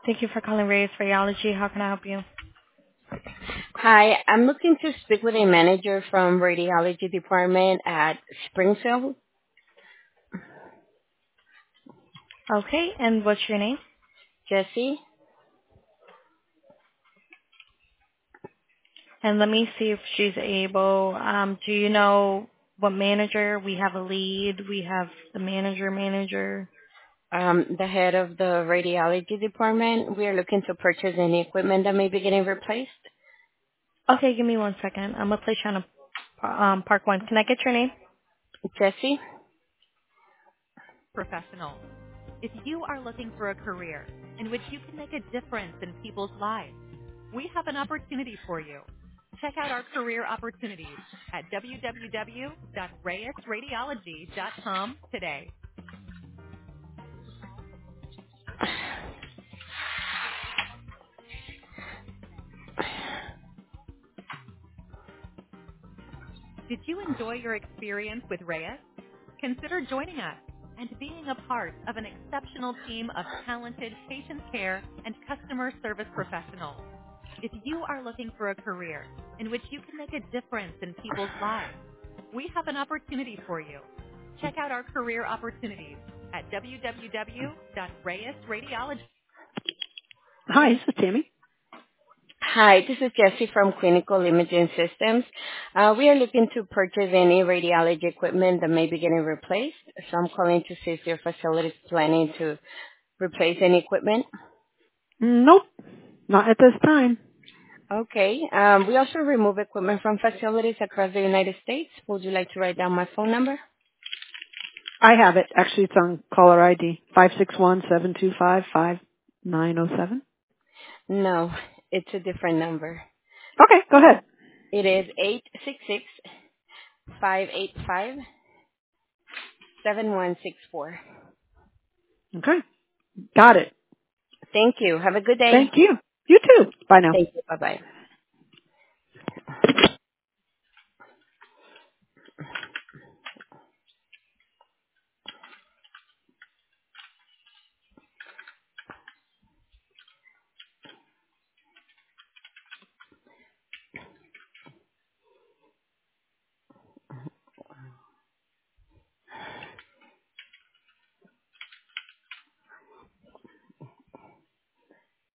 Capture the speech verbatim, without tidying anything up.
Thank you for calling Reyes Radiology. How can I help you? Hi, I'm looking to speak with a manager from radiology department at Springfield. Okay, and what's your name? Jesse? And let me see if she's able. Um, do you know what manager? We have a lead. We have the manager manager. Um, the head of the radiology department. We are looking to purchase any equipment that may be getting replaced. Okay, give me one second. I'm going to place you on a um, park one. Can I get your name? Jesse? Professional. If you are looking for a career in which you can make a difference in people's lives, we have an opportunity for you. Check out our career opportunities at w w w dot reyes radiology dot com today. Did you enjoy your experience with Reyes? Consider joining us and being a part of an exceptional team of talented patient care and customer service professionals. If you are looking for a career in which you can make a difference in people's lives, we have an opportunity for you. Check out our career opportunities at w w w dot reyes radiology. Hi, this is Tammy. Hi, this is Jesse from Clinical Imaging Systems. Uh, we are looking to purchase any radiology equipment that may be getting replaced. So I'm calling to see if your facility is planning to replace any equipment. Nope, not at this time. Okay. Um, we also remove equipment from facilities across the United States. Would you like to write down my phone number? I have it. Actually, it's on caller I D, five six one, seven two five, five nine zero seven. No, it's a different number. Okay, go ahead. It is eight six six, five eight five, seven one six four. Okay, got it. Thank you. Have a good day. Thank you. You too. Bye now. Thank you. Bye-bye.